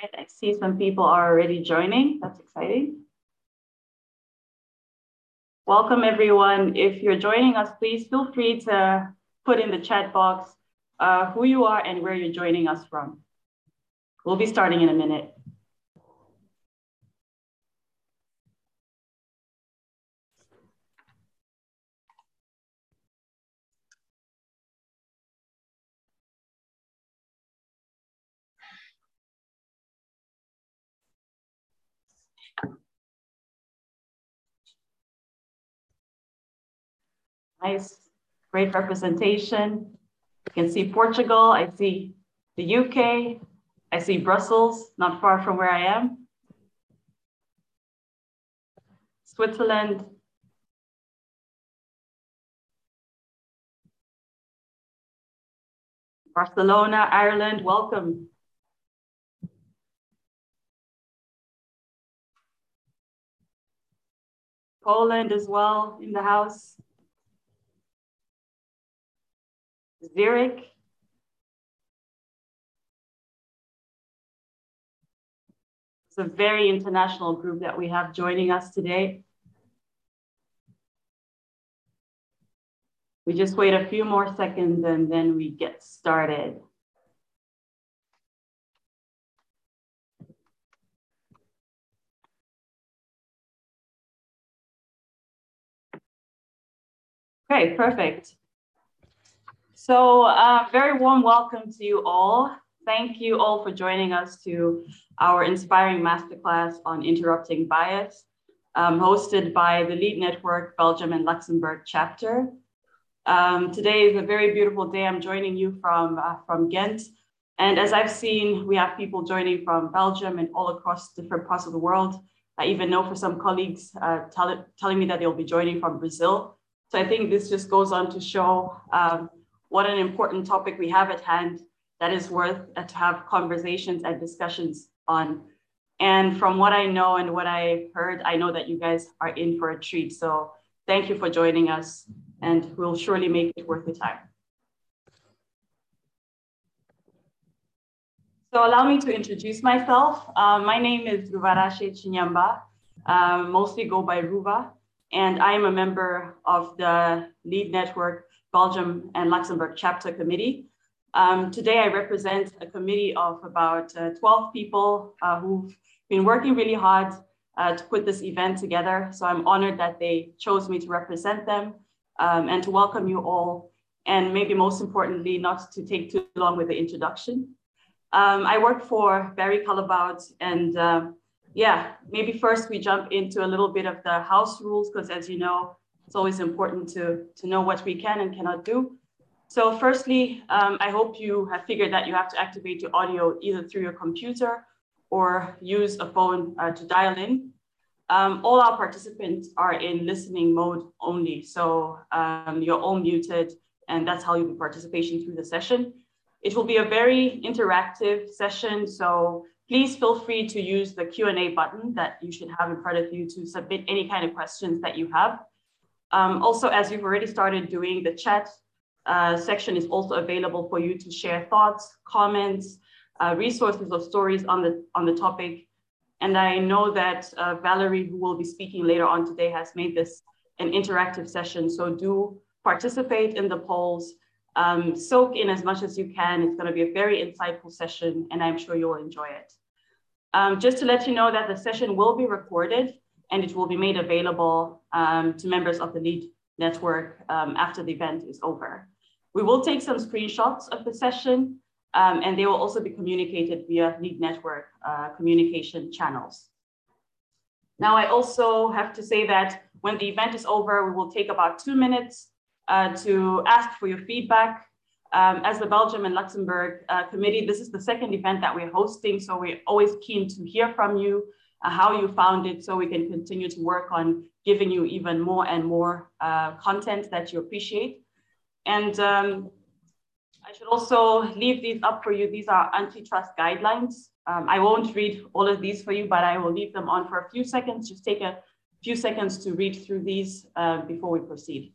right, I see some people are already joining. That's exciting. Welcome, everyone. If you're joining us, please feel free to put in the chat box who you are and where you're joining us from. We'll be starting in a minute. Nice, great representation. You can see Portugal, I see the UK, I see Brussels, not far from where I am. Switzerland. Barcelona, Ireland, welcome. Poland as well in the house. Zurich. It's a very international group that we have joining us today. We just wait a few more seconds and then we get started. Okay, perfect. So very warm welcome to you all. Thank you all for joining us to our inspiring masterclass on interrupting bias, hosted by the LEAD Network Belgium and Luxembourg chapter. Today is a very beautiful day. I'm joining you from Ghent. And as I've seen, we have people joining from Belgium and all across different parts of the world. I even know for some colleagues telling me that they'll be joining from Brazil. So I think this just goes on to show what an important topic we have at hand that is worth to have conversations and discussions on. And from what I know and what I heard, I know that you guys are in for a treat. So thank you for joining us, and we'll surely make it worth the time. So allow me to introduce myself. My name is Ruvarashe Chinyamba, mostly go by Ruva, and I am a member of the LEAD Network Belgium and Luxembourg chapter committee. Today I represent a committee of about 12 people who've been working really hard to put this event together. So I'm honored that they chose me to represent them and to welcome you all. And maybe most importantly, not to take too long with the introduction. I work for Barry Callebaut, and yeah, maybe first we jump into a little bit of the house rules, because as you know, it's always important to know what we can and cannot do. So firstly, I hope you have figured that you have to activate your audio either through your computer or use a phone to dial in. All our participants are in listening mode only. So you're all muted, and that's how you'll be participating through the session. It will be a very interactive session. So please feel free to use the Q&A button that you should have in front of you to submit any kind of questions that you have. Also, as you've already started doing, the chat section is also available for you to share thoughts, comments, resources or stories on the topic. And I know that Valerie, who will be speaking later on today, has made this an interactive session. So do participate in the polls, soak in as much as you can. It's going to be a very insightful session, and I'm sure you'll enjoy it. Just to let you know that the session will be recorded, and it will be made available to members of the LEAD Network after the event is over. We will take some screenshots of the session, and they will also be communicated via LEAD Network communication channels. Now, I also have to say that when the event is over, we will take about 2 minutes to ask for your feedback. As the Belgium and Luxembourg committee, this is the second event that we're hosting, so we're always keen to hear from you, how you found it, so we can continue to work on giving you even more and more content that you appreciate. And I should also leave these up for you. These are antitrust guidelines. I won't read all of these for you, but I will leave them on for a few seconds. Just take a few seconds to read through these before we proceed.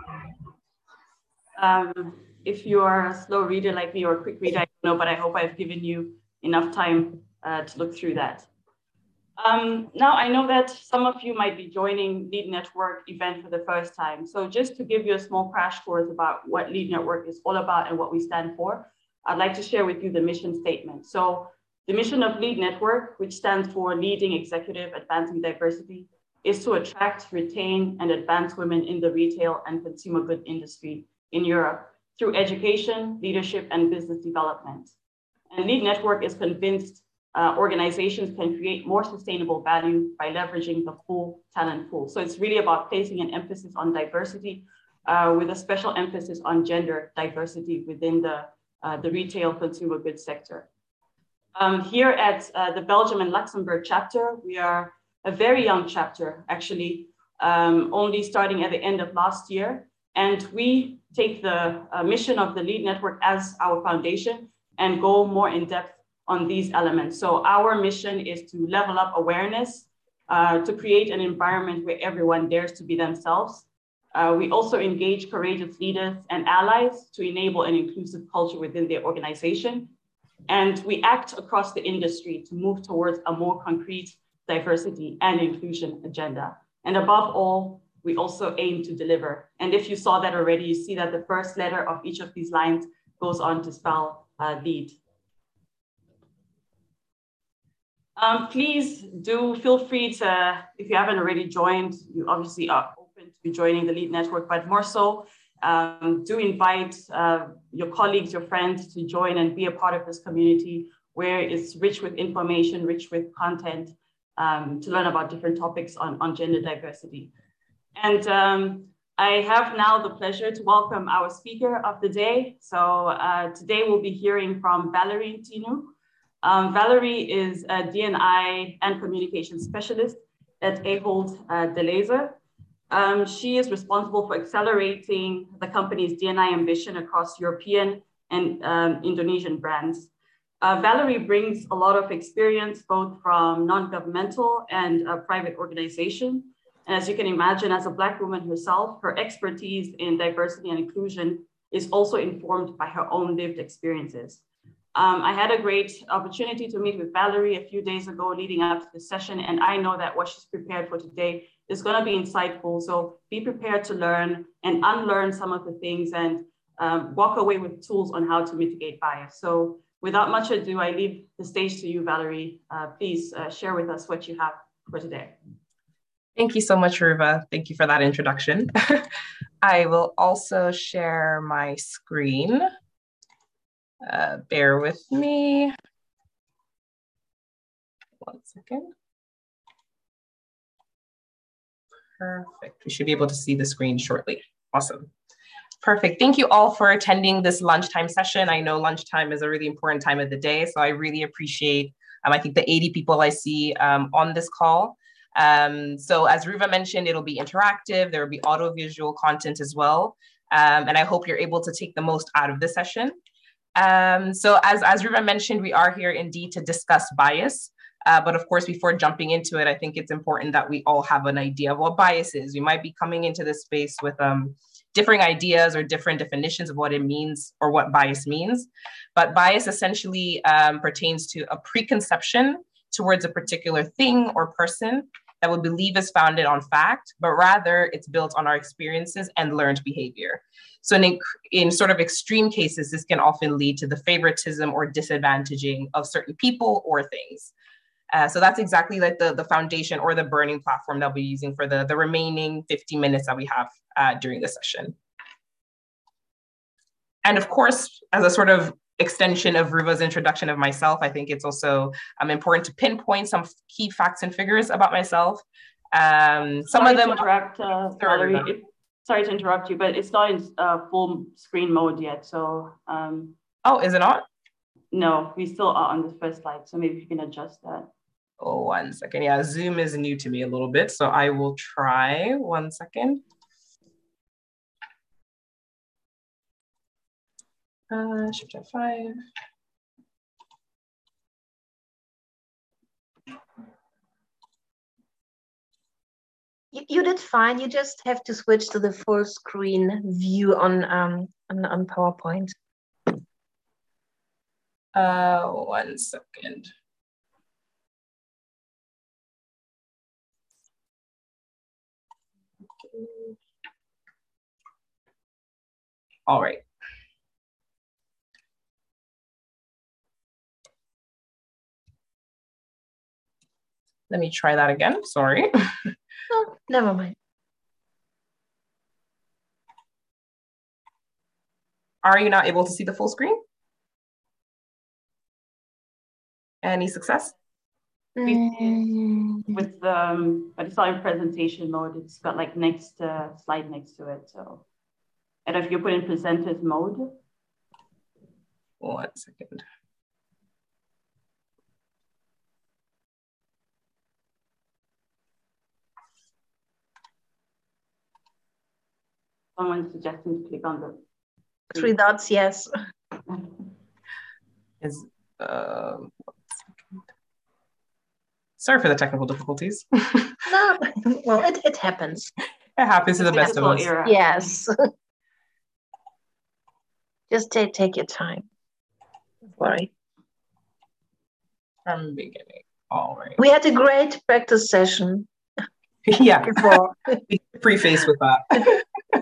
If you are a slow reader like me or a quick reader, I don't know, but I hope I've given you enough time to look through that. Now, I know that some of you might be joining LEAD Network event for the first time. So just to give you a small crash course about what LEAD Network is all about and what we stand for, I'd like to share with you the mission statement. So the mission of LEAD Network, which stands for Leading Executive Advancing Diversity, is to attract, retain, and advance women in the retail and consumer good industry in Europe through education, leadership, and business development. And LEAD Network is convinced organizations can create more sustainable value by leveraging the full talent pool. So it's really about placing an emphasis on diversity with a special emphasis on gender diversity within the retail consumer goods sector. Here at the Belgium and Luxembourg chapter, we are a very young chapter, actually, only starting at the end of last year. And we take the mission of the LEAD Network as our foundation and go more in depth on these elements. So our mission is to level up awareness, to create an environment where everyone dares to be themselves. We also engage courageous leaders and allies to enable an inclusive culture within their organization. And we act across the industry to move towards a more concrete diversity and inclusion agenda. And above all, we also aim to deliver. And if you saw that already, you see that the first letter of each of these lines goes on to spell LEAD. Please do feel free to, if you haven't already joined, you obviously are open to joining the LEAD Network, but more so, do invite your colleagues, your friends to join and be a part of this community where it's rich with information, rich with content to learn about different topics on gender diversity. And I have now the pleasure to welcome our speaker of the day. So today we'll be hearing from Valerie Ntinu. Valerie is a D&I and communication specialist at Ahold Delhaize. She is responsible for accelerating the company's D&I ambition across European and Indonesian brands. Valerie brings a lot of experience, both from non-governmental and private organization. And as you can imagine, as a Black woman herself, her expertise in diversity and inclusion is also informed by her own lived experiences. I had a great opportunity to meet with Valerie a few days ago leading up to the session, and I know that what she's prepared for today is going to be insightful. So be prepared to learn and unlearn some of the things and walk away with tools on how to mitigate bias. So without much ado, I leave the stage to you, Valerie. Please share with us what you have for today. Thank you so much, Ruva. Thank you for that introduction. I will also share my screen. Bear with me. 1 second. Perfect. We should be able to see the screen shortly. Awesome. Perfect. Thank you all for attending this lunchtime session. I know lunchtime is a really important time of the day, so I really appreciate, I think, the 80 people I see on this call. So as Ruva mentioned, it'll be interactive. There will be audio-visual content as well. And I hope you're able to take the most out of the session. So as Ruva mentioned, we are here indeed to discuss bias. But of course, before jumping into it, I think it's important that we all have an idea of what bias is. We might be coming into this space with differing ideas or different definitions of what it means or what bias means. But bias essentially pertains to a preconception towards a particular thing or person that we believe is founded on fact, but rather it's built on our experiences and learned behavior. So in sort of extreme cases, this can often lead to the favoritism or disadvantaging of certain people or things. So that's exactly like the foundation or the burning platform that we're using for the remaining 50 minutes that we have during the session. And of course, as a sort of extension of Ruva's introduction of myself, I think it's also important to pinpoint some key facts and figures about myself. Some of them Valerie, sorry to interrupt you, but it's not in full screen mode yet. So oh, is it not? No, we still are on the first slide. So maybe you can adjust that. Oh, 1 second. Yeah, Zoom is new to me a little bit, so I will try. 1 second. Shift F5. You did fine. You just have to switch to the full screen view on PowerPoint. 1 second. All right. Let me try that again. Sorry. Oh, never mind. Are you not able to see the full screen? Any success? With but it's not in presentation mode. It's got like next slide next to it. So, and if you put in presenters mode. 1 second. Someone's suggesting to click on the 3 dots, yes. Is sorry for the technical difficulties. No, well, it happens. It happens to the best of us. Era. Yes. Just take your time. Don't worry. From the beginning. All right. We had a great practice session. Yeah. Before. Preface with that.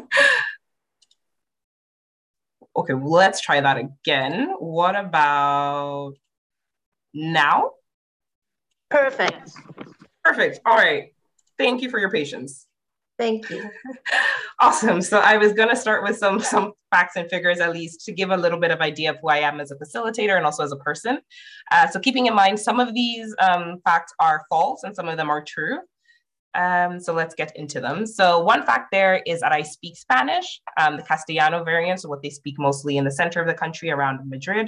Okay, well, let's try that again. What about now? Perfect. Perfect. All right. Thank you for your patience. Thank you. Awesome. So I was going to start with some facts and figures, at least to give a little bit of idea of who I am as a facilitator and also as a person. So keeping in mind, some of these facts are false and some of them are true. So let's get into them. So one fact there is that I speak Spanish, the Castellano variant, so what they speak mostly in the center of the country around Madrid.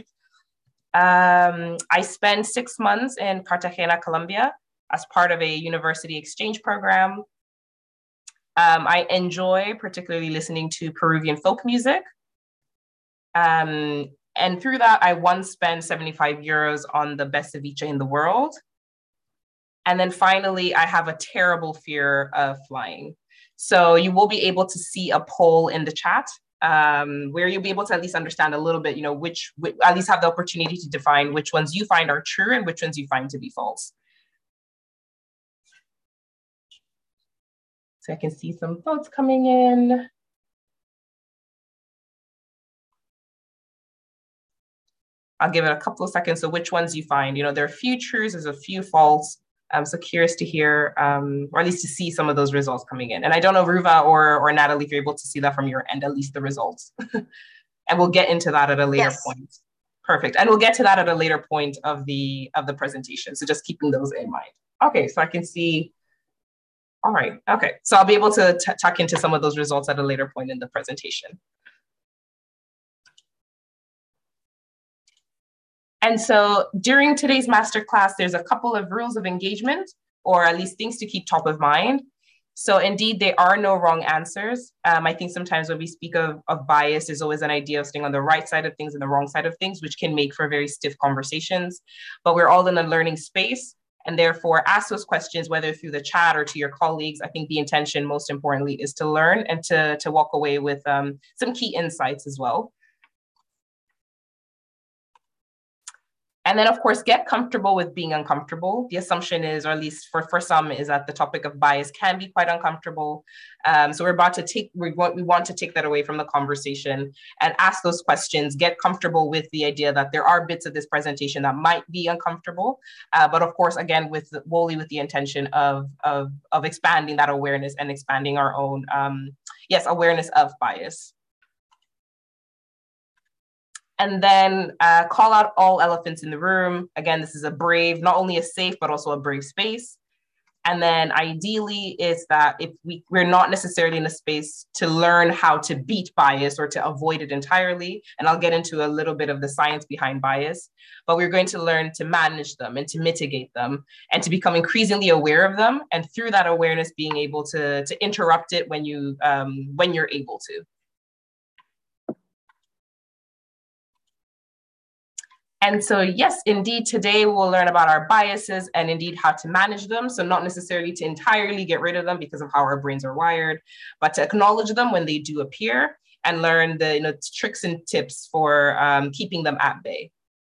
I spent 6 months in Cartagena, Colombia, as part of a university exchange program. I enjoy particularly listening to Peruvian folk music. And through that, I once spent 75 euros on the best ceviche in the world. And then finally, I have a terrible fear of flying. So you will be able to see a poll in the chat where you'll be able to at least understand a little bit, which at least have the opportunity to define which ones you find are true and which ones you find to be false. So I can see some votes coming in. I'll give it a couple of seconds. So which ones you find, there are a few trues, there's a few false. I'm so curious to hear, or at least to see some of those results coming in. And I don't know, Ruva or Natalie, if you're able to see that from your end, at least the results. And we'll get into that at a later point. Perfect. And we'll get to that at a later point of the presentation. So just keeping those in mind. Okay, so I can see. All right. Okay. So I'll be able to tuck into some of those results at a later point in the presentation. And so during today's masterclass, there's a couple of rules of engagement, or at least things to keep top of mind. So indeed, there are no wrong answers. I think sometimes when we speak of bias, there's always an idea of staying on the right side of things and the wrong side of things, which can make for very stiff conversations. But we're all in a learning space. And therefore, ask those questions, whether through the chat or to your colleagues. I think the intention, most importantly, is to learn and to walk away with some key insights as well. And then, of course, get comfortable with being uncomfortable. The assumption is, or at least for some, is that the topic of bias can be quite uncomfortable. So we want to take that away from the conversation and ask those questions, get comfortable with the idea that there are bits of this presentation that might be uncomfortable. But of course, again, wholly with the intention of expanding that awareness and expanding our own, awareness of bias. And then call out all elephants in the room. Again, this is a brave, not only a safe, but also a brave space. And then ideally is that if we're not necessarily in a space to learn how to beat bias or to avoid it entirely, and I'll get into a little bit of the science behind bias, but we're going to learn to manage them and to mitigate them and to become increasingly aware of them. And through that awareness, being able to interrupt it when you're able to. And so, yes, indeed, today we'll learn about our biases and indeed how to manage them. So not necessarily to entirely get rid of them because of how our brains are wired, but to acknowledge them when they do appear and learn the tricks and tips for keeping them at bay.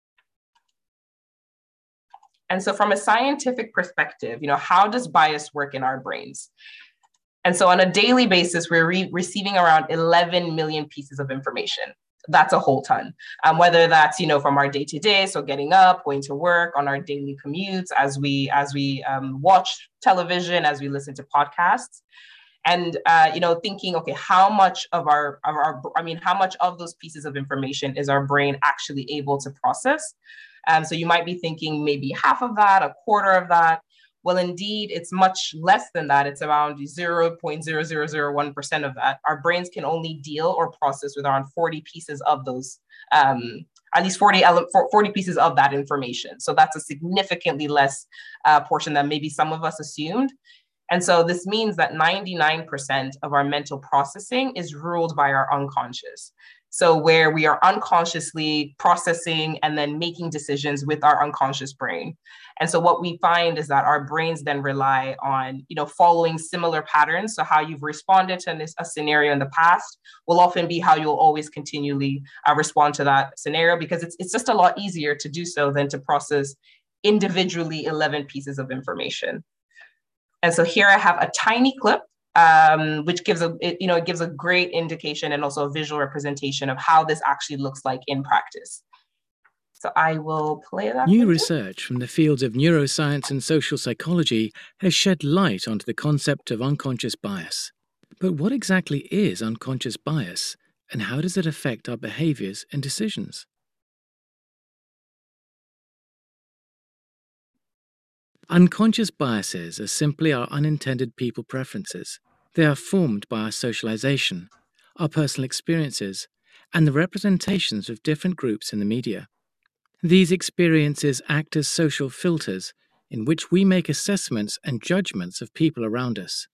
And so from a scientific perspective, how does bias work in our brains? And so on a daily basis, we're receiving around 11 million pieces of information. That's a whole ton, whether that's, from our day-to-day, so getting up, going to work, on our daily commutes, as we watch television, as we listen to podcasts. And, thinking, okay, how much of how much of those pieces of information is our brain actually able to process? So you might be thinking maybe half of that, a quarter of that. Well, indeed, it's much less than that. It's around 0.0001% of that. Our brains can only deal or process with around 40 pieces of those, at least 40 pieces of that information. So that's a significantly less portion than maybe some of us assumed. And so this means that 99% of our mental processing is ruled by our unconscious. So where we are unconsciously processing and then making decisions with our unconscious brain. And so what we find is that our brains then rely on, following similar patterns. So how you've responded to a scenario in the past will often be how you'll always continually respond to that scenario, because it's just a lot easier to do so than to process individually 11 pieces of information. And so here I have a tiny clip, which gives a great indication and also a visual representation of how this actually looks like in practice. So I will play that. New research from the fields of neuroscience and social psychology has shed light onto the concept of unconscious bias. But what exactly is unconscious bias, and how does it affect our behaviors and decisions? Unconscious biases are simply our unintended people preferences. They are formed by our socialization, our personal experiences, and the representations of different groups in the media. These experiences act as social filters in which we make assessments and judgments of people around us.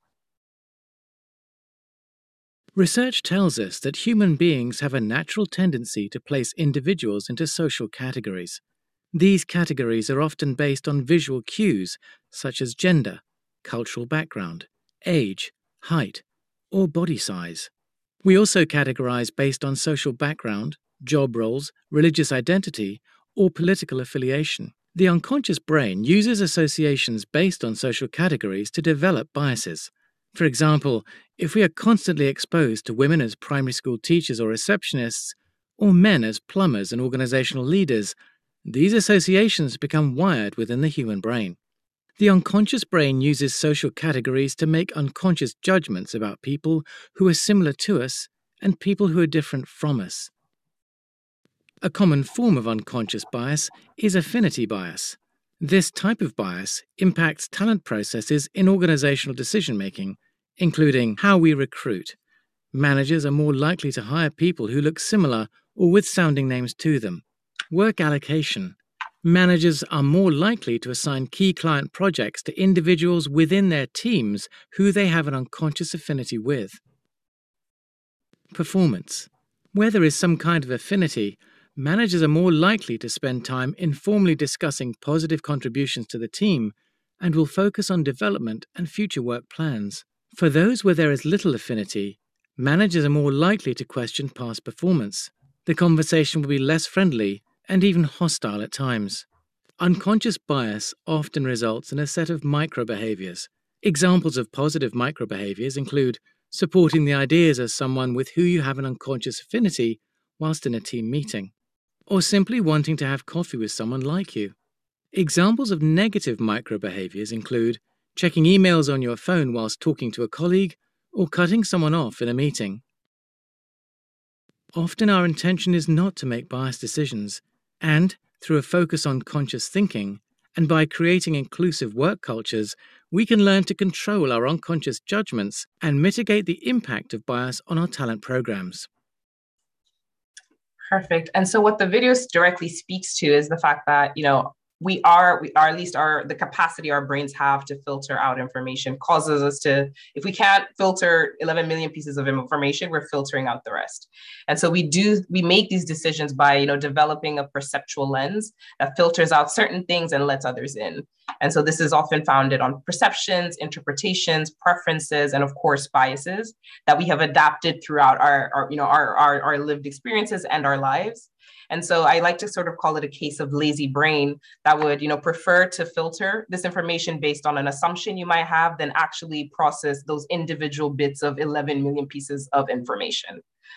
Research tells us that human beings have a natural tendency to place individuals into social categories. These categories are often based on visual cues such as gender, cultural background, age, height, or body size. We also categorize based on social background, job roles, religious identity, or political affiliation. The unconscious brain uses associations based on social categories to develop biases. For example, if we are constantly exposed to women as primary school teachers or receptionists, or men as plumbers and organizational leaders, these associations become wired within the human brain. The unconscious brain uses social categories to make unconscious judgments about people who are similar to us and people who are different from us. A common form of unconscious bias is affinity bias. This type of bias impacts talent processes in organizational decision-making, including how we recruit. Managers are more likely to hire people who look similar or with sounding names to them. Work allocation. Managers are more likely to assign key client projects to individuals within their teams who they have an unconscious affinity with. Performance. Where there is some kind of affinity, managers are more likely to spend time informally discussing positive contributions to the team and will focus on development and future work plans. For those where there is little affinity, managers are more likely to question past performance. The conversation will be less friendly and even hostile at times. Unconscious bias often results in a set of micro-behaviors. Examples of positive micro-behaviors include supporting the ideas of someone with who you have an unconscious affinity whilst in a team meeting, or simply wanting to have coffee with someone like you. Examples of negative micro-behaviors include checking emails on your phone whilst talking to a colleague or cutting someone off in a meeting. Often our intention is not to make biased decisions, and through a focus on conscious thinking, and by creating inclusive work cultures, we can learn to control our unconscious judgments and mitigate the impact of bias on our talent programs. Perfect. And so what the video directly speaks to is the fact that, at least the capacity our brains have to filter out information causes us to, if we can't filter 11 million pieces of information, we're filtering out the rest. And so we make these decisions by, developing a perceptual lens that filters out certain things and lets others in. And so this is often founded on perceptions, interpretations, preferences, and of course, biases that we have adapted throughout our lived experiences and our lives. And so I like to sort of call it a case of lazy brain that would, prefer to filter this information based on an assumption you might have than actually process those individual bits of 11 million pieces of information.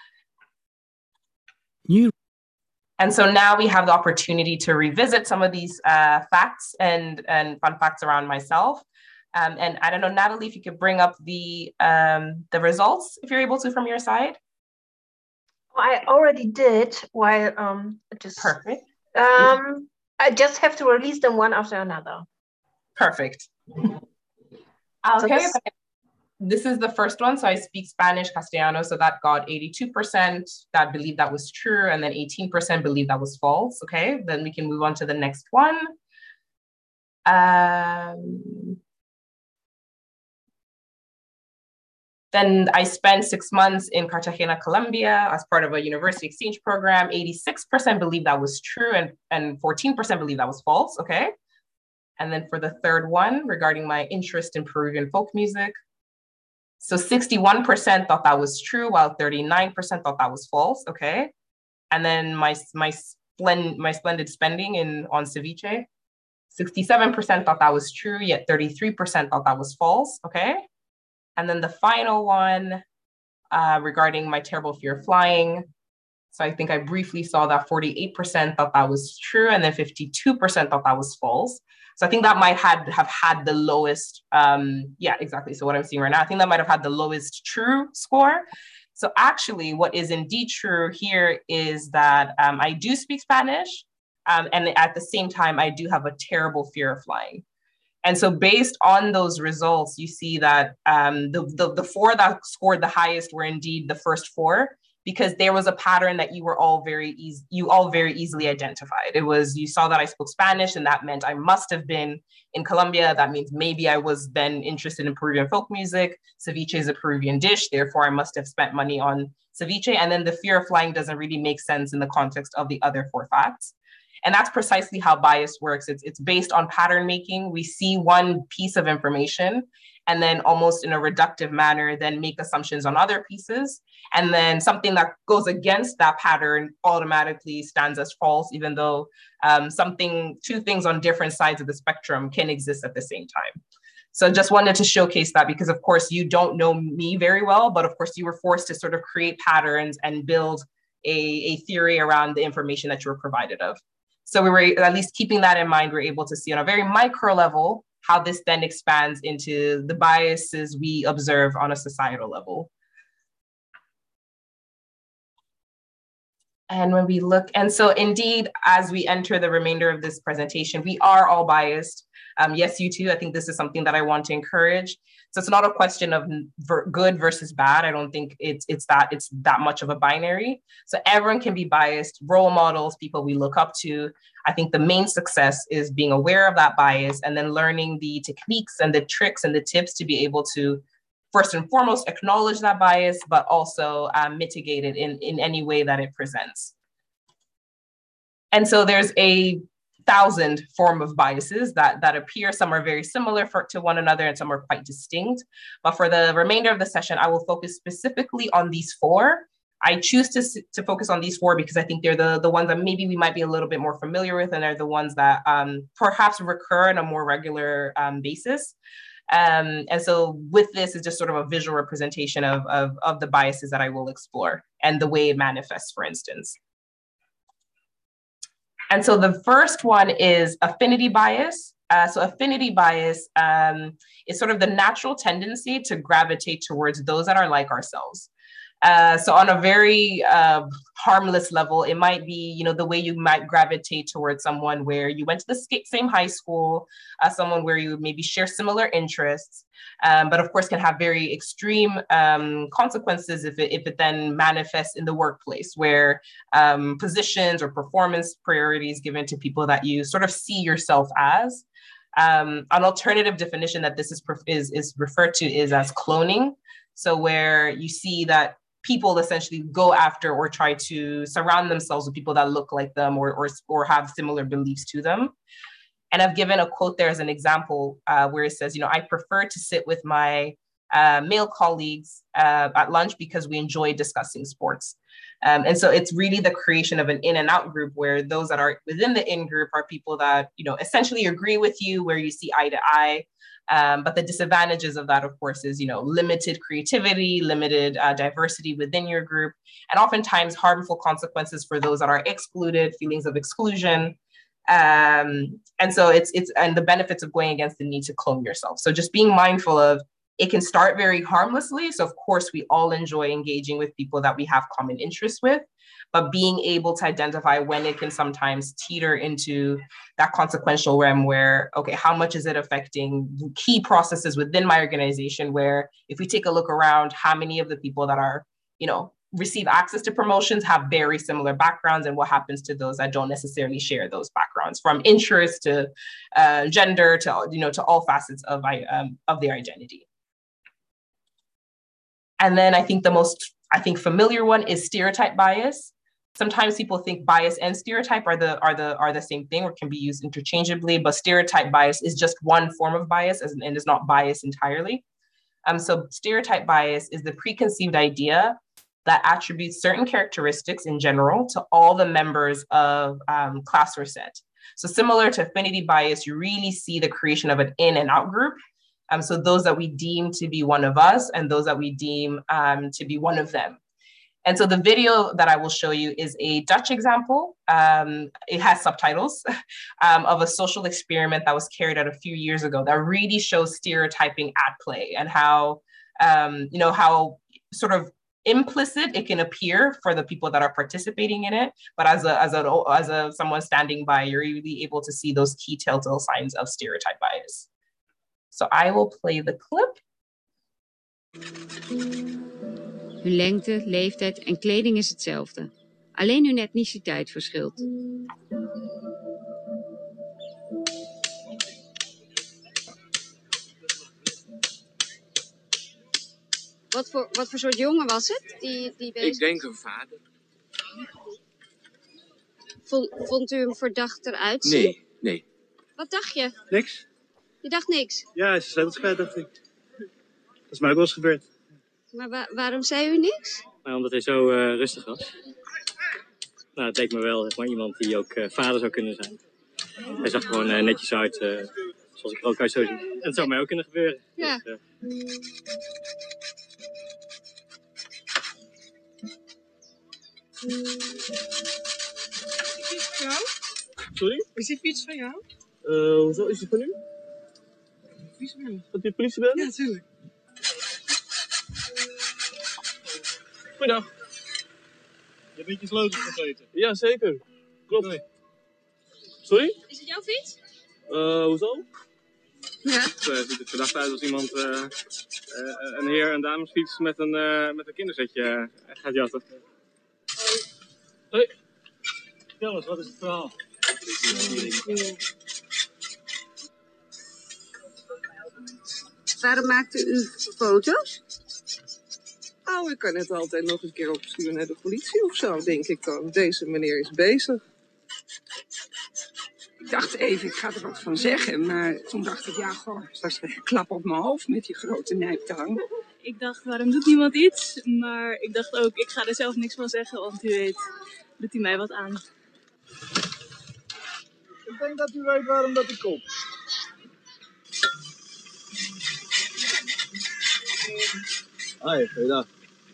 And so now we have the opportunity to revisit some of these facts and fun facts around myself. And I don't know, Natalie, if you could bring up the results, if you're able to, from your side. I already did. While perfect. I just have to release them one after another. Perfect. Okay. This is the first one. So I speak Spanish, Castellano. So that got 82% that believed that was true, and then 18% believed that was false. Okay. Then we can move on to the next one. Then I spent 6 months in Cartagena, Colombia, as part of a university exchange program. 86% believe that was true, and 14% believe that was false, okay? And then for the third one, regarding my interest in Peruvian folk music, so 61% thought that was true, while 39% thought that was false, okay? And then my splendid spending on ceviche, 67% thought that was true, yet 33% thought that was false, okay? And then the final one, regarding my terrible fear of flying. So I think I briefly saw that 48% thought that was true, and then 52% thought that was false. So I think that might have had the lowest, yeah, exactly. So what I'm seeing right now, I think that might have had the lowest true score. So actually what is indeed true here is that I do speak Spanish, and at the same time, I do have a terrible fear of flying. And so based on those results, you see that the four that scored the highest were indeed the first four, because there was a pattern that you all very easily identified. It was, you saw that I spoke Spanish, and that meant I must have been in Colombia. That means maybe I was then interested in Peruvian folk music. Ceviche is a Peruvian dish, therefore I must have spent money on ceviche. And then the fear of flying doesn't really make sense in the context of the other four facts. And that's precisely how bias works. It's based on pattern making. We see one piece of information and then almost in a reductive manner, then make assumptions on other pieces. And then something that goes against that pattern automatically stands as false, even though two things on different sides of the spectrum can exist at the same time. So just wanted to showcase that, because of course you don't know me very well, but of course you were forced to sort of create patterns and build a theory around the information that you were provided of. So we were at least keeping that in mind. We're able to see on a very micro level how this then expands into the biases we observe on a societal level. And when we look, and so indeed, as we enter the remainder of this presentation, we are all biased. Yes, you too. I think this is something that I want to encourage. So it's not a question of good versus bad. I don't think it's that much of a binary. So everyone can be biased, role models, people we look up to. I think the main success is being aware of that bias and then learning the techniques and the tricks and the tips to be able to, first and foremost, acknowledge that bias, but also mitigate it in any way that it presents. And so there's 1,000 form of biases that appear. Some are very similar to one another and some are quite distinct. But for the remainder of the session, I will focus specifically on these four. I choose to focus on these four because I think they're the ones that maybe we might be a little bit more familiar with, and they're the ones that perhaps recur on a more regular basis. And so with this is just sort of a visual representation of the biases that I will explore and the way it manifests, for instance. And so the first one is affinity bias. So affinity bias is sort of the natural tendency to gravitate towards those that are like ourselves. So on a very harmless level, it might be, the way you might gravitate towards someone where you went to the same high school, someone where you maybe share similar interests, but of course can have very extreme consequences if it then manifests in the workplace, where positions or performance priorities given to people that you sort of see yourself as. An alternative definition that this is referred to is as cloning. So where you see that people essentially go after or try to surround themselves with people that look like them or have similar beliefs to them. And I've given a quote there as an example where it says, I prefer to sit with my male colleagues at lunch because we enjoy discussing sports. And so it's really the creation of an in and out group where those that are within the in group are people that, essentially agree with you, where you see eye to eye. But the disadvantages of that, of course, is, limited creativity, limited diversity within your group, and oftentimes harmful consequences for those that are excluded, feelings of exclusion. And so and the benefits of going against the need to clone yourself. So just being mindful of, it can start very harmlessly. So of course, we all enjoy engaging with people that we have common interests with, but being able to identify when it can sometimes teeter into that consequential realm where, okay, how much is it affecting key processes within my organization, where if we take a look around, how many of the people that are, receive access to promotions have very similar backgrounds, and what happens to those that don't necessarily share those backgrounds, from interest to gender to all facets of their identity. And then I think the most, familiar one is stereotype bias. Sometimes people think bias and stereotype are the same thing or can be used interchangeably, but stereotype bias is just one form of bias and is not bias entirely. So stereotype bias is the preconceived idea that attributes certain characteristics in general to all the members of class or set. So similar to affinity bias, you really see the creation of an in and out group. So those that we deem to be one of us and those that we deem to be one of them. And so the video that I will show you is a Dutch example. It has subtitles of a social experiment that was carried out a few years ago that really shows stereotyping at play and how, how sort of implicit it can appear for the people that are participating in it. But as someone standing by, you're really able to see those key telltale signs of stereotype bias. So I will play the clip. Hun lengte, leeftijd en kleding is hetzelfde. Alleen hun etniciteit verschilt. Wat voor soort jongen was het? Die Ik denk een vader. Vond u hem verdacht eruit zien? Nee. Wat dacht je? Niks. Je dacht niks? Ja, hij is sleutels kwijt, dacht ik. Dat is mij ook wel eens gebeurd. Maar waarom zei u niks? Nou, omdat hij zo rustig was. Nou, het leek me wel zeg maar, iemand die ook vader zou kunnen zijn. Hij zag gewoon netjes uit, zoals ik er ook uit zou zien. En het zou mij ook kunnen gebeuren. Ja. Dus, Sorry? Is die fiets van jou? Hoezo? Is die van u? Fiets van jou? Gaat u de politie bellen? Ja, tuurlijk. Goeiedag. Je hebt niet je sleutels vergeten. Ja, zeker. Klopt. Nee. Sorry? Is het jouw fiets? Hoezo? Ja. Het ziet er verdacht uit als iemand een heer- en damesfiets met een kinderzetje gaat jatten. Hoi. Vertel eens, wat is het verhaal? Waarom maakte u foto's? Nou, ik kan het altijd nog een keer opsturen naar de politie of zo, denk ik dan. Deze meneer is bezig. Ik dacht even, ik ga er wat van zeggen. Maar toen dacht ik, ja, goh, straks een klap op mijn hoofd met die grote nijptang. Ik dacht, waarom doet niemand iets? Maar ik dacht ook, ik ga er zelf niks van zeggen, want u weet, doet hij mij wat aan. Ik denk dat u weet waarom dat ik kom. Hoi, goeiedag.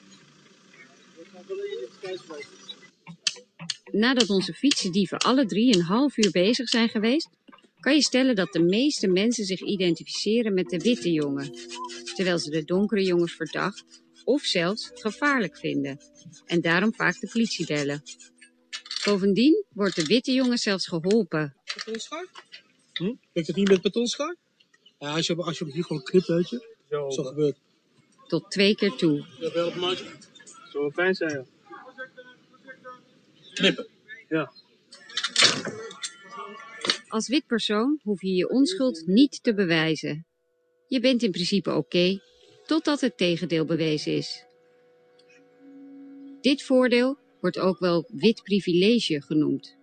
Nadat onze fietsendieven alle 3,5 uur bezig zijn geweest, kan je stellen dat de meeste mensen zich identificeren met de witte jongen, terwijl ze de donkere jongens verdacht of zelfs gevaarlijk vinden en daarom vaak de politie bellen. Bovendien wordt de witte jongen zelfs geholpen. Betonschaar? Werkt het niet met betonschaar? Ja, als je hier gewoon knipt, weet je. Zo gebeurt. Tot 2 keer toe. Ja, wel op maatje. Zou wel fijn zijn, ja. Knippen. Ja. Als wit persoon hoef je je onschuld niet te bewijzen. Je bent in principe oké, totdat het tegendeel bewezen is. Dit voordeel wordt ook wel wit privilege genoemd.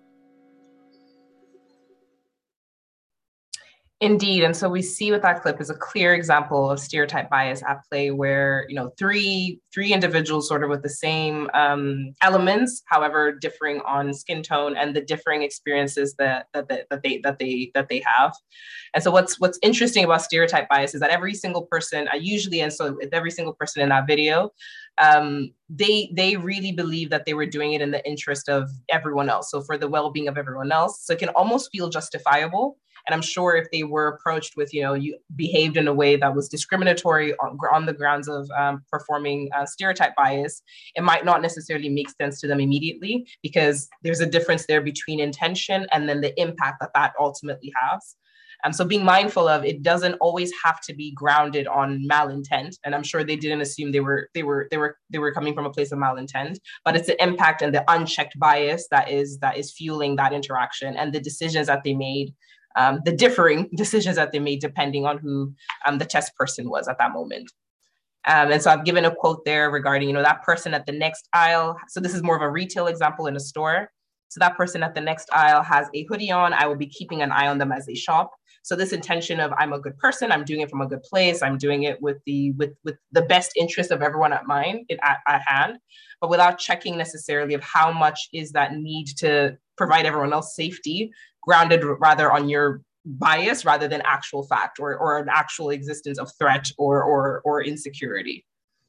Indeed, and so we see with that clip is a clear example of stereotype bias at play, where three individuals sort of with the same elements, however differing on skin tone and the differing experiences that they have. And so what's interesting about stereotype bias is that every single person, every single person in that video, they really believe that they were doing it in the interest of everyone else, so for the well-being of everyone else. So it can almost feel justifiable. And I'm sure if they were approached with, you behaved in a way that was discriminatory on the grounds of performing stereotype bias, it might not necessarily make sense to them immediately, because there's a difference there between intention and then the impact that ultimately has. So being mindful of it doesn't always have to be grounded on malintent. And I'm sure they didn't assume they were coming from a place of malintent, but it's the impact and the unchecked bias that is fueling that interaction and the decisions that they made. The differing decisions that they made depending on who the test person was at that moment. And so I've given a quote there regarding, that person at the next aisle. So this is more of a retail example in a store. So that person at the next aisle has a hoodie on. I will be keeping an eye on them as they shop. So this intention of I'm a good person, I'm doing it from a good place, I'm doing it with the best interest of everyone at hand, but without checking necessarily of how much is that need to provide everyone else safety, grounded rather on your bias rather than actual fact or an actual existence of threat or insecurity.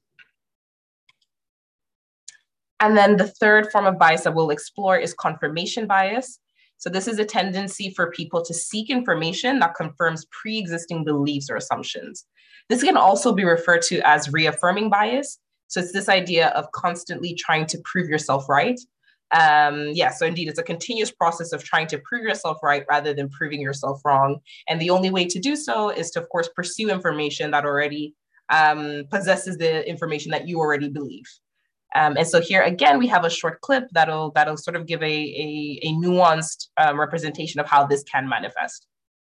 And then the third form of bias that we'll explore is confirmation bias. So this is a tendency for people to seek information that confirms pre-existing beliefs or assumptions. This can also be referred to as reaffirming bias. So it's this idea of constantly trying to prove yourself right. So indeed, it's a continuous process of trying to prove yourself right rather than proving yourself wrong. And the only way to do so is to, of course, pursue information that already possesses the information that you already believe. And so here again, we have a short clip that'll sort of give a nuanced representation of how this can manifest.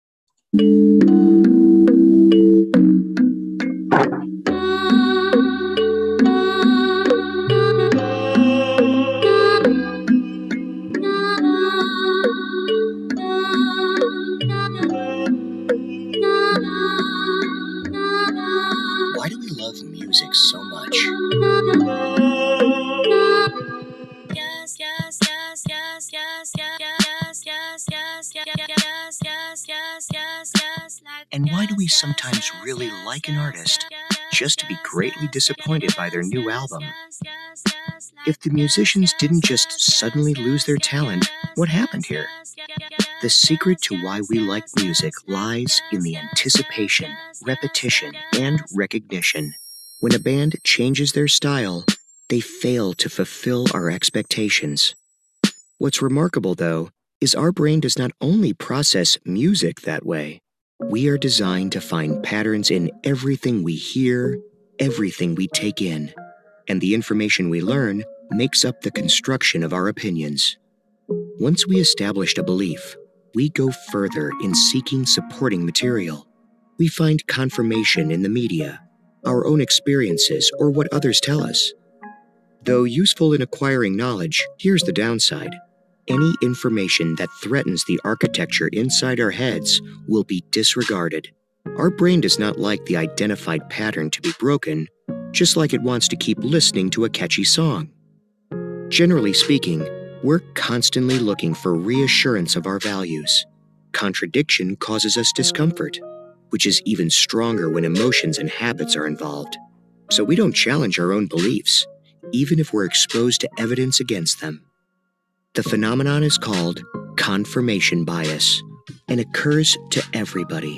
Why do we love music so much? And why do we sometimes really like an artist just to be greatly disappointed by their new album? If the musicians didn't just suddenly lose their talent, what happened here? The secret to why we like music lies in the anticipation, repetition, and recognition. When a band changes their style, they fail to fulfill our expectations. What's remarkable, though, is our brain does not only process music that way. We are designed to find patterns in everything we hear, everything we take in, and the information we learn makes up the construction of our opinions. Once we established a belief, we go further in seeking supporting material. We find confirmation in the media, our own experiences, or what others tell us. Though useful in acquiring knowledge, here's the downside. Any information that threatens the architecture inside our heads will be disregarded. Our brain does not like the identified pattern to be broken, just like it wants to keep listening to a catchy song. Generally speaking, we're constantly looking for reassurance of our values. Contradiction causes us discomfort, which is even stronger when emotions and habits are involved. So we don't challenge our own beliefs, even if we're exposed to evidence against them. The phenomenon is called confirmation bias and occurs to everybody.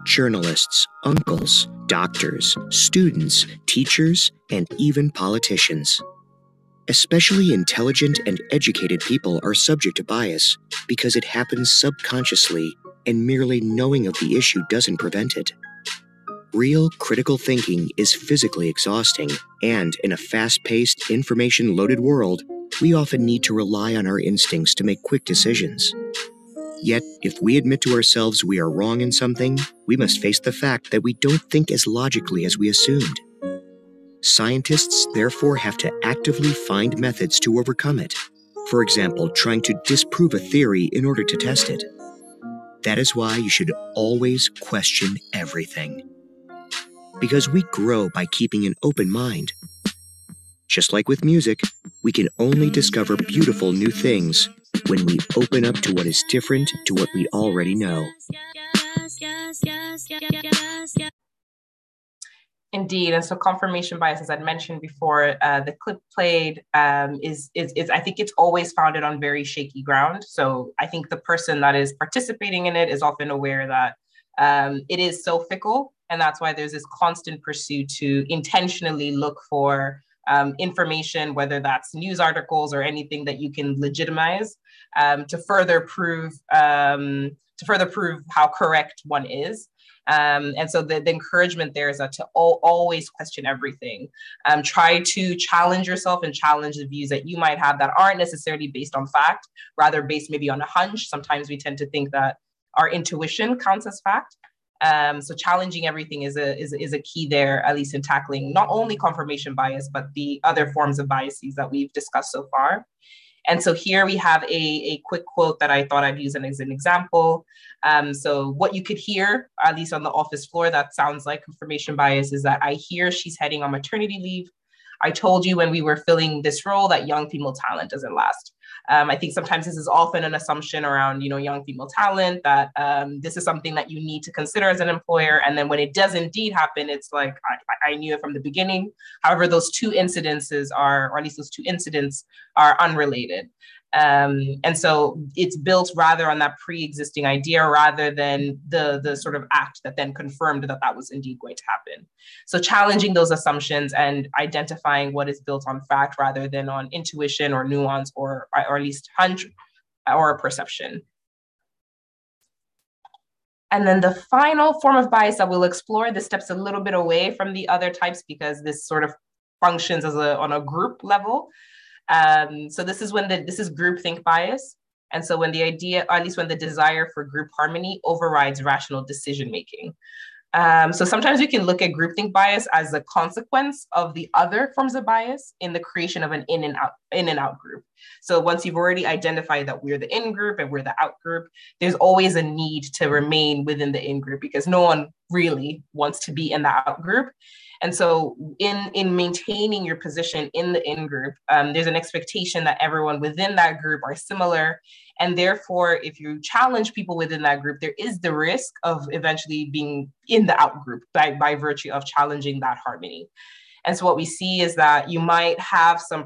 journalists, uncles, doctors, students, teachers, and even politicians. Especially intelligent and educated people are subject to bias because it happens subconsciously and merely knowing of the issue doesn't prevent it. Real critical thinking is physically exhausting, and in a fast-paced, information-loaded world, we often need to rely on our instincts to make quick decisions. Yet, if we admit to ourselves we are wrong in something, we must face the fact that we don't think as logically as we assumed. Scientists therefore have to actively find methods to overcome it. For example, trying to disprove a theory in order to test it. That is why you should always question everything. Because we grow by keeping an open mind. Just like with music, we can only discover beautiful new things when we open up to what is different to what we already know. Indeed, and so confirmation bias, as I'd mentioned before, the clip played is I think it's always founded on very shaky ground. So I think the person that is participating in it is often aware that it is so fickle, and that's why there's this constant pursuit to intentionally look for information, whether that's news articles or anything that you can legitimize to further prove how correct one is. And so the encouragement there is that to always question everything. Try to challenge yourself and challenge the views that you might have that aren't necessarily based on fact, rather based maybe on a hunch. Sometimes we tend to think that our intuition counts as fact. So challenging everything is a key there, at least in tackling not only confirmation bias, but the other forms of biases that we've discussed so far. And so here we have a quick quote that I thought I'd use as an example. So what you could hear, at least on the office floor, that sounds like confirmation bias, is that I hear she's heading on maternity leave. I told you when we were filling this role that young female talent doesn't last. I think sometimes this is often an assumption around, young female talent, that this is something that you need to consider as an employer. And then when it does indeed happen, it's like, I knew it from the beginning. However, those two incidences or at least those two incidents are unrelated. And so it's built rather on that pre-existing idea rather than the sort of act that then confirmed that that was indeed going to happen. So challenging those assumptions and identifying what is built on fact rather than on intuition or nuance or at least hunch or perception. And then the final form of bias that we'll explore, this steps a little bit away from the other types because this sort of functions as on a group level. So this is when this is groupthink bias. And so when the idea, or at least when the desire for group harmony overrides rational decision-making. So sometimes we can look at groupthink bias as a consequence of the other forms of bias in the creation of an in and out group. So once you've already identified that we're the in group and we're the out group, there's always a need to remain within the in group because no one really wants to be in the out group. And so in maintaining your position in the in group, there's an expectation that everyone within that group are similar. And therefore, if you challenge people within that group, there is the risk of eventually being in the out group by virtue of challenging that harmony. And so what we see is that you might have some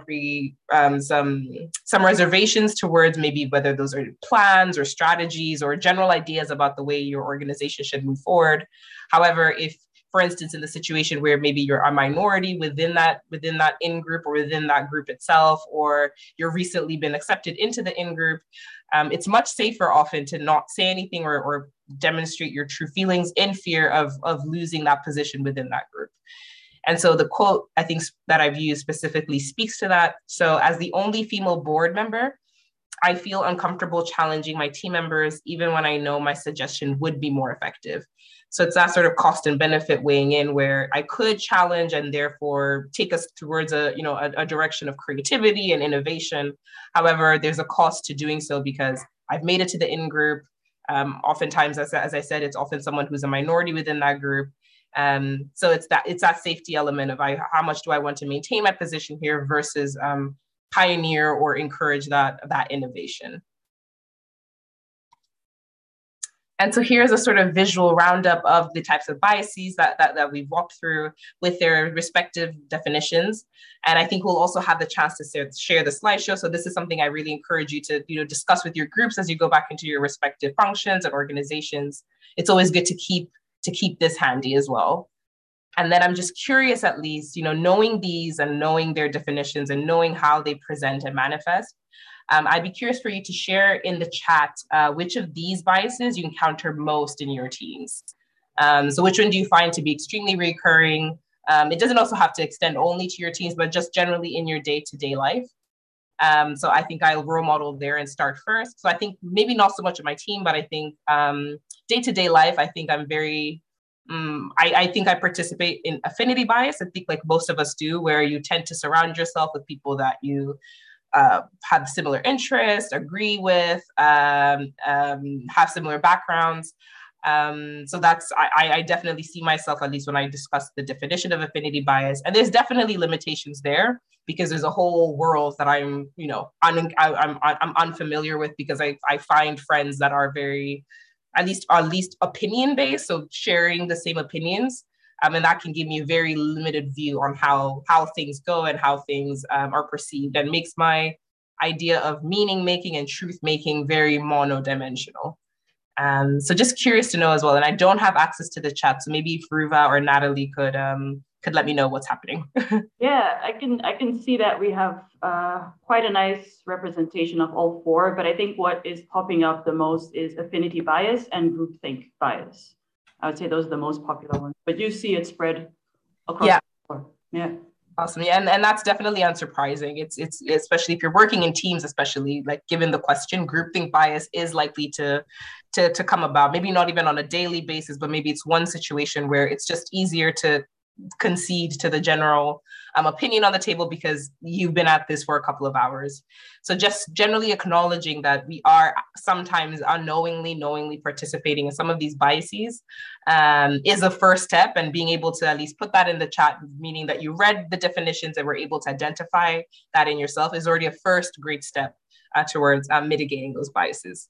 reservations towards maybe whether those are plans or strategies or general ideas about the way your organization should move forward. However, if, for instance, in the situation where maybe you're a minority within that in group or within that group itself, or you're recently been accepted into the in group, it's much safer often to not say anything or demonstrate your true feelings in fear of losing that position within that group. And so the quote I think that I've used specifically speaks to that. So as the only female board member, I feel uncomfortable challenging my team members, even when I know my suggestion would be more effective. So it's that sort of cost and benefit weighing in where I could challenge and therefore take us towards a direction of creativity and innovation. However, there's a cost to doing so because I've made it to the in group. Oftentimes, as I said, it's often someone who's a minority within that group. So it's that safety element of how much do I want to maintain my position here versus pioneer or encourage that innovation. And so here's a sort of visual roundup of the types of biases that we've walked through with their respective definitions. And I think we'll also have the chance to share the slideshow. So this is something I really encourage you to discuss with your groups as you go back into your respective functions and organizations. It's always good to keep to keep this handy as well. And then I'm just curious, at least, knowing these and knowing their definitions and knowing how they present and manifest, I'd be curious for you to share in the chat which of these biases you encounter most in your teams. So which one do you find to be extremely recurring? It doesn't also have to extend only to your teams, but just generally in your day-to-day life. So I think I'll role model there and start first. So I think maybe not so much of my team, but I think day-to-day life, I think I'm very, I think I participate in affinity bias. I think like most of us do, where you tend to surround yourself with people that you have similar interests, agree with, have similar backgrounds. So that's, I definitely see myself, at least when I discuss the definition of affinity bias, and there's definitely limitations there because there's a whole world that I'm, I'm unfamiliar with, because I find friends that are very, at least opinion based. So sharing the same opinions. And that can give me a very limited view on how things go and how things are perceived, and makes my idea of meaning making and truth making very monodimensional. So just curious to know as well, and I don't have access to the chat, so maybe if Ruva or Natalie could let me know what's happening. Yeah, I can see that we have quite a nice representation of all four, but I think what is popping up the most is affinity bias and groupthink bias. I would say those are the most popular ones, but you see it spread across the board. Yeah. Awesome. Yeah, and that's definitely unsurprising. It's especially if you're working in teams, especially like given the question, groupthink bias is likely to come about. Maybe not even on a daily basis, but maybe it's one situation where it's just easier to concede to the general opinion on the table because you've been at this for a couple of hours. So just generally acknowledging that we are sometimes knowingly participating in some of these biases is a first step, and being able to at least put that in the chat, meaning that you read the definitions and were able to identify that in yourself, is already a first great step towards mitigating those biases.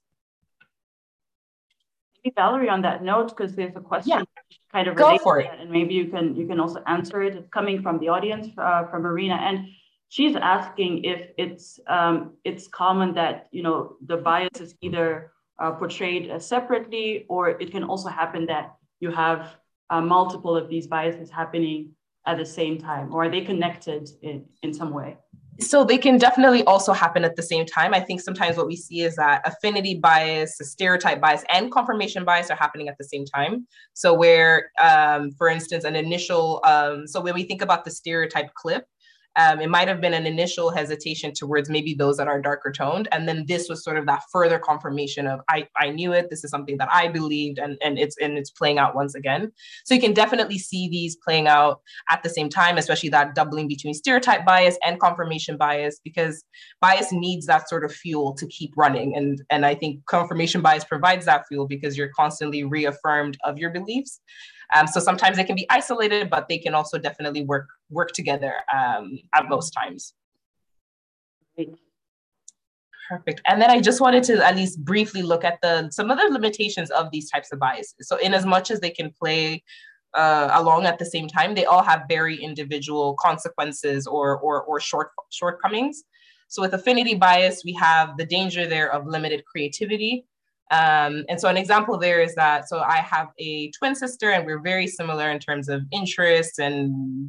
Valerie, on that note, because there's a question kind of related to that, and maybe you can also answer it. It's coming from the audience, from Marina, and she's asking if it's common that the bias is either portrayed separately, or it can also happen that you have multiple of these biases happening at the same time, or are they connected in some way? So they can definitely also happen at the same time. I think sometimes what we see is that affinity bias, stereotype bias, and confirmation bias are happening at the same time. So where, for instance, an initial, so when we think about the stereotype clip, it might have been an initial hesitation towards maybe those that are darker toned. And then this was sort of that further confirmation of, I knew it, this is something that I believed, and it's playing out once again. So you can definitely see these playing out at the same time, especially that doubling between stereotype bias and confirmation bias, because bias needs that sort of fuel to keep running. And I think confirmation bias provides that fuel because you're constantly reaffirmed of your beliefs. So sometimes they can be isolated, but they can also definitely work together at most times. Great. Perfect. And then I just wanted to at least briefly look at some other limitations of these types of biases. So in as much as they can play along at the same time, they all have very individual consequences or shortcomings. So with affinity bias, we have the danger there of limited creativity. And so an example there is that, so I have a twin sister and we're very similar in terms of interests and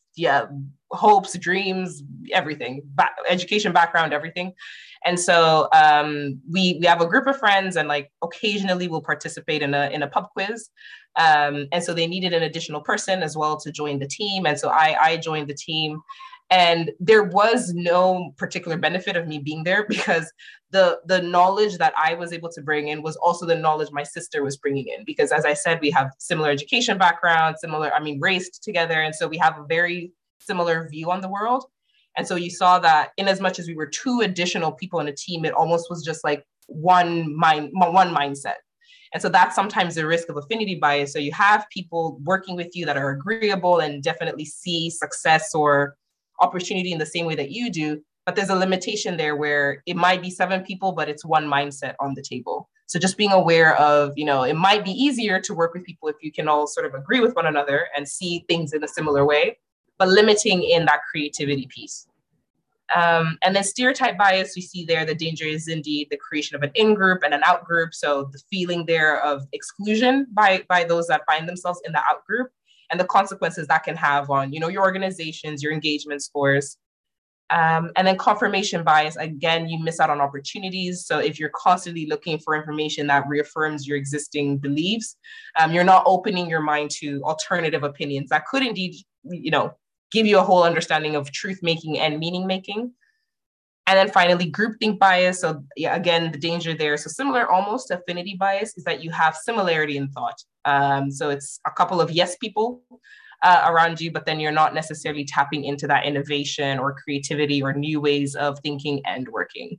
hopes, dreams, everything, education background, everything. And so we have a group of friends, and like occasionally we'll participate in a pub quiz. And so they needed an additional person as well to join the team. And so I joined the team. And there was no particular benefit of me being there because the knowledge that I was able to bring in was also the knowledge my sister was bringing in. Because as I said, we have similar education background, raised together. And so we have a very similar view on the world. And so you saw that in as much as we were two additional people in a team, it almost was just like one mindset. And so that's sometimes the risk of affinity bias. So you have people working with you that are agreeable and definitely see success or opportunity in the same way that you do, but there's a limitation there where it might be 7 people, but it's one mindset on the table. So just being aware of, it might be easier to work with people if you can all sort of agree with one another and see things in a similar way, but limiting in that creativity piece. And then stereotype bias, we see there the danger is indeed the creation of an in-group and an out-group. So the feeling there of exclusion by those that find themselves in the out-group, and the consequences that can have on, your organizations, your engagement scores. And then confirmation bias, again, you miss out on opportunities. So if you're constantly looking for information that reaffirms your existing beliefs, you're not opening your mind to alternative opinions that could indeed, give you a whole understanding of truth-making and meaning-making. And then finally, groupthink bias. So yeah, again, the danger there. So similar almost to affinity bias is that you have similarity in thought. So it's a couple of yes people around you, but then you're not necessarily tapping into that innovation or creativity or new ways of thinking and working.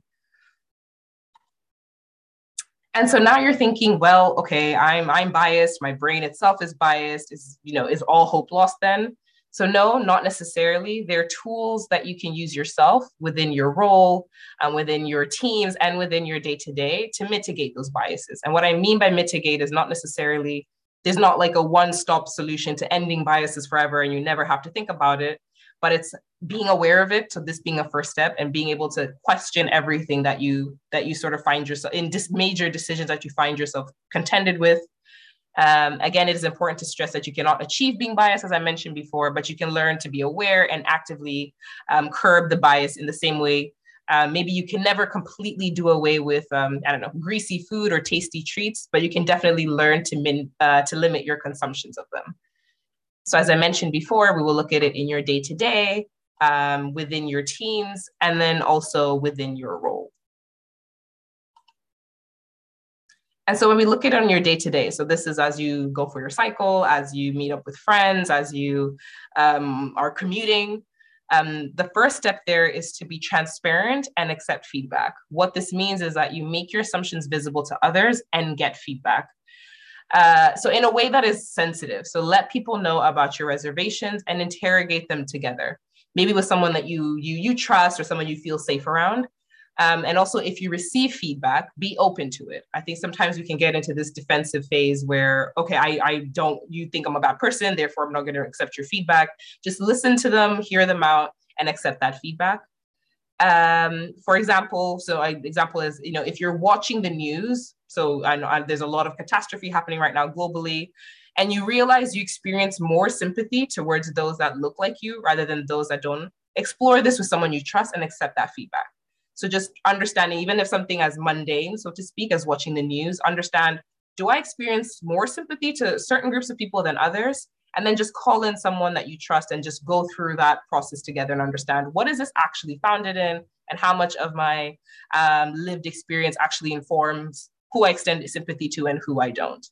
And so now you're thinking, well, okay, I'm biased. My brain itself is biased. Is all hope lost then? So no, not necessarily. There are tools that you can use yourself within your role, within your teams, and within your day-to-day to mitigate those biases. And what I mean by mitigate is not necessarily, there's not like a one-stop solution to ending biases forever and you never have to think about it, but it's being aware of it. So this being a first step and being able to question everything that you sort of find yourself in major decisions that you find yourself contended with. Again, it is important to stress that you cannot achieve being biased, as I mentioned before, but you can learn to be aware and actively curb the bias in the same way. Maybe you can never completely do away with, greasy food or tasty treats, but you can definitely learn to limit your consumptions of them. So as I mentioned before, we will look at it in your day-to-day, within your teams, and then also within your role. And so when we look at it on your day-to-day, so this is as you go for your cycle, as you meet up with friends, as you are commuting, the first step there is to be transparent and accept feedback. What this means is that you make your assumptions visible to others and get feedback. So in a way that is sensitive. So let people know about your reservations and interrogate them together. Maybe with someone that you trust or someone you feel safe around. And also, if you receive feedback, be open to it. I think sometimes we can get into this defensive phase where, okay, you think I'm a bad person, therefore I'm not going to accept your feedback. Just listen to them, hear them out, and accept that feedback. For example, example is, if you're watching the news, so I know there's a lot of catastrophe happening right now globally, and you realize you experience more sympathy towards those that look like you rather than those that don't, explore this with someone you trust and accept that feedback. So just understanding, even if something as mundane, so to speak, as watching the news, understand, do I experience more sympathy to certain groups of people than others? And then just call in someone that you trust and just go through that process together and understand, what is this actually founded in, and how much of my lived experience actually informs who I extend sympathy to and who I don't.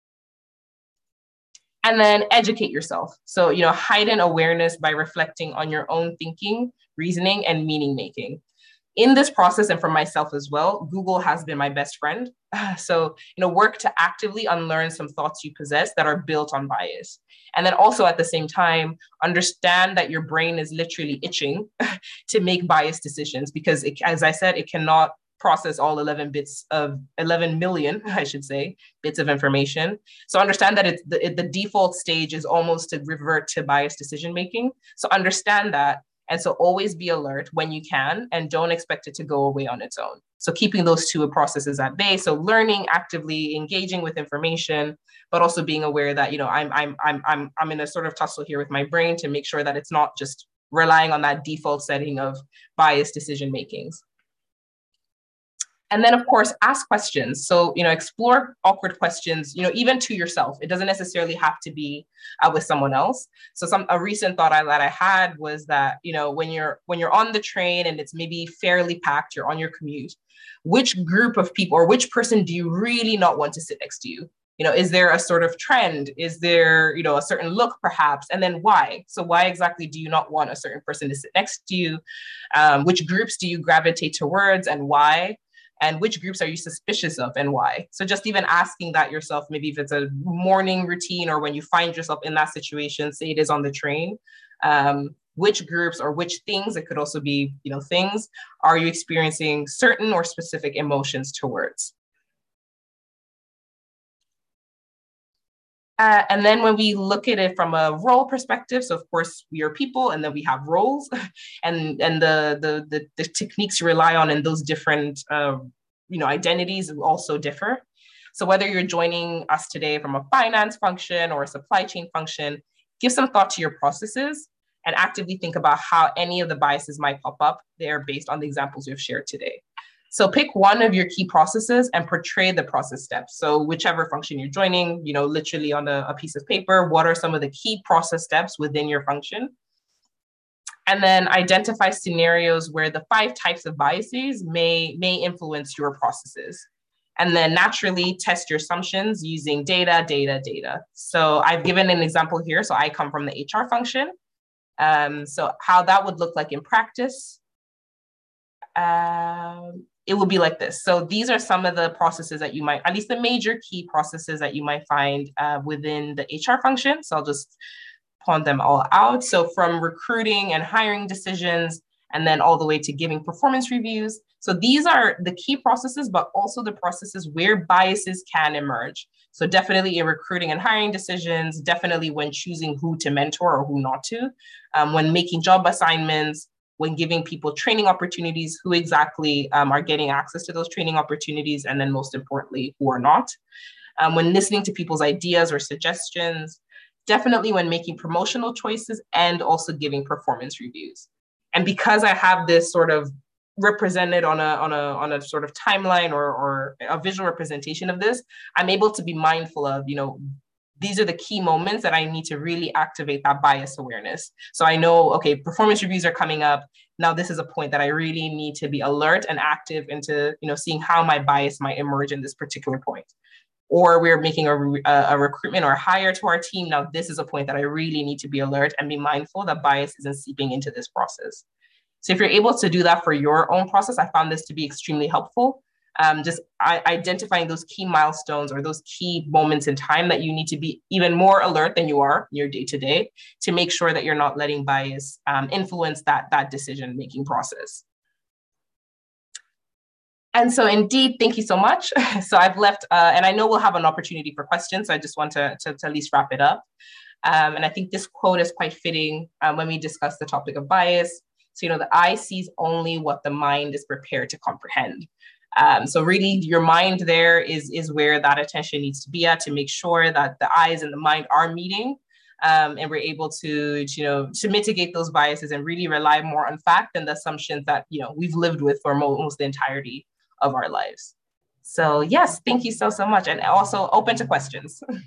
And then educate yourself. So, heighten awareness by reflecting on your own thinking, reasoning, and meaning making. In this process, and for myself as well, Google has been my best friend. So, work to actively unlearn some thoughts you possess that are built on bias. And then also at the same time, understand that your brain is literally itching to make biased decisions because, as I said, it cannot process all 11 million, I should say, bits of information. So understand that the default stage is almost to revert to biased decision-making. So understand that. And so always be alert when you can, and don't expect it to go away on its own. So keeping those two processes at bay. So learning, actively engaging with information, but also being aware that, I'm in a sort of tussle here with my brain to make sure that it's not just relying on that default setting of biased decision makings. And then, of course, ask questions. So, explore awkward questions, even to yourself. It doesn't necessarily have to be with someone else. So a recent thought that I had was that, when you're on the train and it's maybe fairly packed, you're on your commute, which group of people or which person do you really not want to sit next to you? Is there a sort of trend? Is there, a certain look perhaps? And then why? So why exactly do you not want a certain person to sit next to you? Which groups do you gravitate towards and why? And which groups are you suspicious of and why? So just even asking that yourself, maybe if it's a morning routine or when you find yourself in that situation, say it is on the train, which groups or which things, it could also be, things, are you experiencing certain or specific emotions towards? And then when we look at it from a role perspective, so of course we are people, and then we have roles, and the techniques you rely on in those different identities also differ. So whether you're joining us today from a finance function or a supply chain function, give some thought to your processes and actively think about how any of the biases might pop up there based on the examples we've shared today. So pick one of your key processes and portray the process steps. So whichever function you're joining, literally on a piece of paper, what are some of the key process steps within your function? And then identify scenarios where the 5 types of biases may influence your processes. And then naturally test your assumptions using data. So I've given an example here. So I come from the HR function. So how that would look like in practice, it will be like this. So these are some of the processes that you might, at least the major key processes that you might find within the HR function. So I'll just point them all out. So from recruiting and hiring decisions, and then all the way to giving performance reviews. So these are the key processes, but also the processes where biases can emerge. So definitely in recruiting and hiring decisions, definitely when choosing who to mentor or who not to, when making job assignments, when giving people training opportunities, who exactly are getting access to those training opportunities, and then most importantly, who are not. When listening to people's ideas or suggestions, definitely when making promotional choices and also giving performance reviews. And because I have this sort of represented on a sort of timeline or a visual representation of this, I'm able to be mindful of, these are the key moments that I need to really activate that bias awareness. So I know, okay, performance reviews are coming up. Now this is a point that I really need to be alert and active into, seeing how my bias might emerge in this particular point. Or we're making a recruitment or a hire to our team. Now this is a point that I really need to be alert and be mindful that bias isn't seeping into this process. So if you're able to do that for your own process, I found this to be extremely helpful. Just identifying those key milestones or those key moments in time that you need to be even more alert than you are in your day-to-day to make sure that you're not letting bias influence that decision-making process. And so indeed, thank you so much. So I've left, and I know we'll have an opportunity for questions. So I just want to at least wrap it up. And I think this quote is quite fitting when we discuss the topic of bias. So, the eye sees only what the mind is prepared to comprehend. So really your mind there is where that attention needs to be at, to make sure that the eyes and the mind are meeting. And we're able to mitigate those biases and really rely more on fact than the assumptions that, we've lived with for almost the entirety of our lives. So yes, thank you so much. And also open to questions. Thank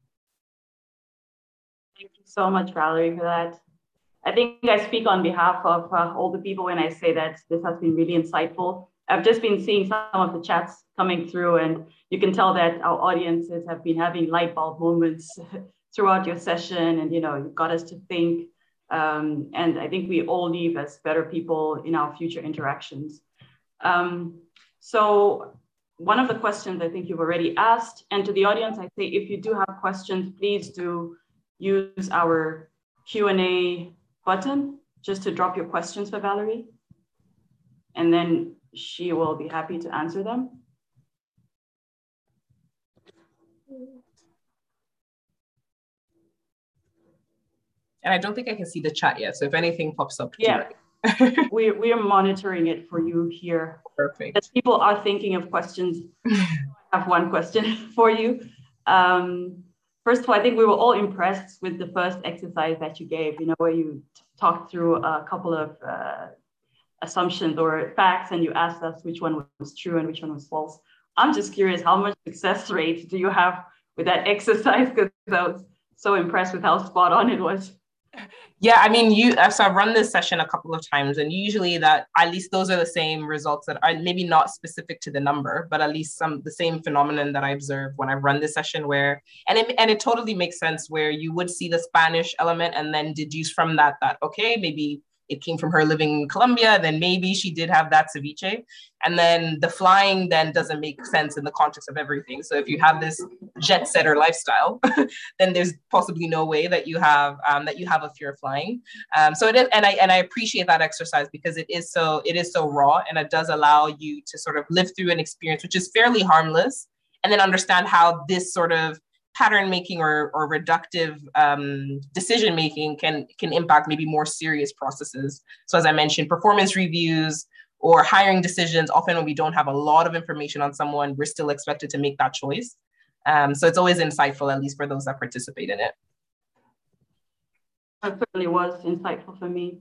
you so much, Valerie, for that. I think I speak on behalf of all the people when I say that this has been really insightful. I've just been seeing some of the chats coming through, and you can tell that our audiences have been having light bulb moments throughout your session, and you've got us to think. And I think we all leave as better people in our future interactions. So one of the questions I think you've already asked, and to the audience, I say if you do have questions, please do use our Q&A button just to drop your questions for Valerie. And then she will be happy to answer them. And I don't think I can see the chat yet. So if anything pops up. Yeah, we are monitoring it for you here. Perfect. As people are thinking of questions, I have one question for you. First of all, I think we were all impressed with the first exercise that you gave, where you talked through a couple of assumptions or facts, and you asked us which one was true and which one was false. I'm just curious, how much success rate do you have with that exercise? Because I was so impressed with how spot on it was. Yeah, I mean, so I've run this session a couple of times, and usually that at least those are the same results that are maybe not specific to the number, but at least the same phenomenon that I observe when I run this session where, and it totally makes sense where you would see the Spanish element and then deduce from that, okay, maybe it came from her living in Colombia, then maybe she did have that ceviche. And then the flying then doesn't make sense in the context of everything. So if you have this jet setter lifestyle, then there's possibly no way that you have a fear of flying. So it is, and I appreciate that exercise because it is so raw, and it does allow you to sort of live through an experience which is fairly harmless, and then understand how this sort of pattern making or reductive decision making can impact maybe more serious processes. So as I mentioned, performance reviews or hiring decisions, often when we don't have a lot of information on someone, we're still expected to make that choice. So it's always insightful, at least for those that participate in it. It certainly was insightful for me.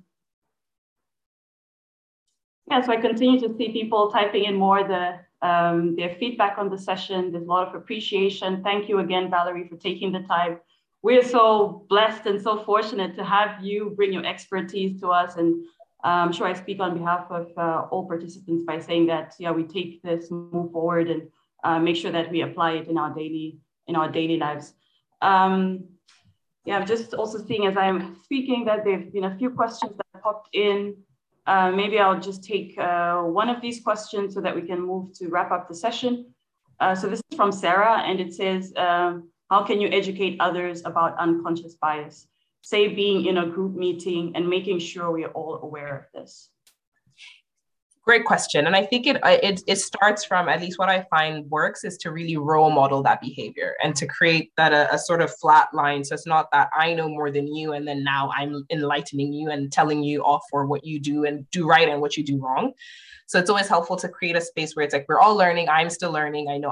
Yeah, so I continue to see people typing in more their feedback on the session. There's a lot of appreciation. Thank you again, Valerie, for taking the time. We're so blessed and so fortunate to have you bring your expertise to us. And I'm sure I speak on behalf of all participants by saying that, yeah, we take this, move forward, and make sure that we apply it in our daily lives. Yeah, I'm just also seeing as I'm speaking that there've been a few questions that popped in. Maybe I'll just take one of these questions so that we can move to wrap up the session. So this is from Sarah, and it says, how can you educate others about unconscious bias? Say being in a group meeting and making sure we are all aware of this. Great question. And I think it starts from, at least what I find works, is to really role model that behavior and to create that a sort of flat line. So it's not that I know more than you and then now I'm enlightening you and telling you off for what you do and do right and what you do wrong. So it's always helpful to create a space where it's like, we're all learning. I'm still learning. I know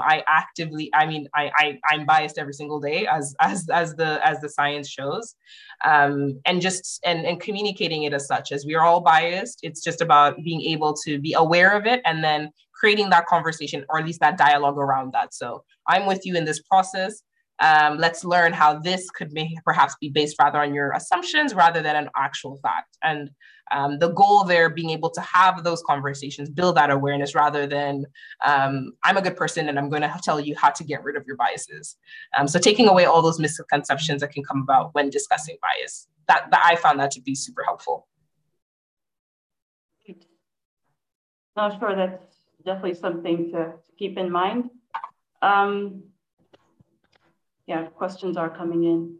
I'm biased every single day as the science shows. And communicating it as such, as we are all biased. It's just about being able to be aware of it and then creating that conversation, or at least that dialogue around that. So I'm with you in this process. Let's learn how this could perhaps be based rather on your assumptions rather than an actual fact. And the goal there being able to have those conversations, build that awareness rather than I'm a good person and I'm going to tell you how to get rid of your biases. So taking away all those misconceptions that can come about when discussing bias, that I found that to be super helpful. No, sure, that's definitely something to keep in mind. Yeah, questions are coming in.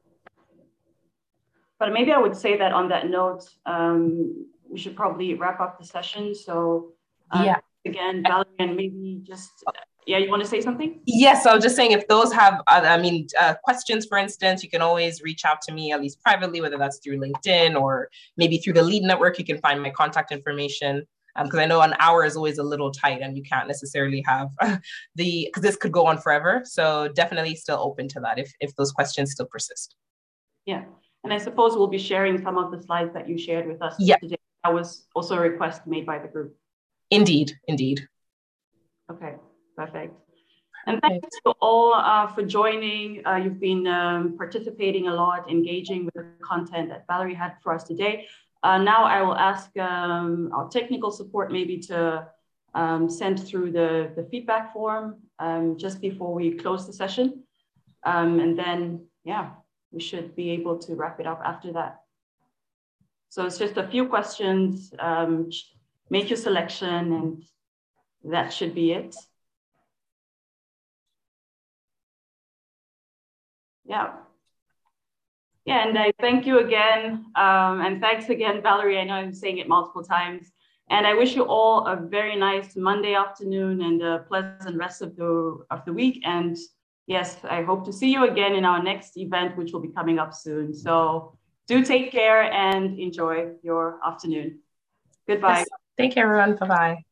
But maybe I would say that on that note, we should probably wrap up the session. So again, Valerie, and maybe just, you want to say something? Yes, I was just saying, if those have, questions, for instance, you can always reach out to me, at least privately, whether that's through LinkedIn or maybe through the LEAD network. You can find my contact information. Because I know an hour is always a little tight and you can't necessarily have because this could go on forever. So definitely still open to that if those questions still persist. Yeah, and I suppose we'll be sharing some of the slides that you shared with us today. That was also a request made by the group. Indeed. Okay, perfect. And thanks to all for joining. You've been participating a lot, engaging with the content that Valerie had for us today. Now I will ask our technical support maybe to send through the feedback form just before we close the session. And then, we should be able to wrap it up after that. So it's just a few questions, make your selection, and that should be it. Yeah, and I thank you again. And thanks again, Valerie. I know I'm saying it multiple times. And I wish you all a very nice Monday afternoon and a pleasant rest of the week. And yes, I hope to see you again in our next event, which will be coming up soon. So do take care and enjoy your afternoon. Goodbye. Yes. Take care, everyone. Bye-bye.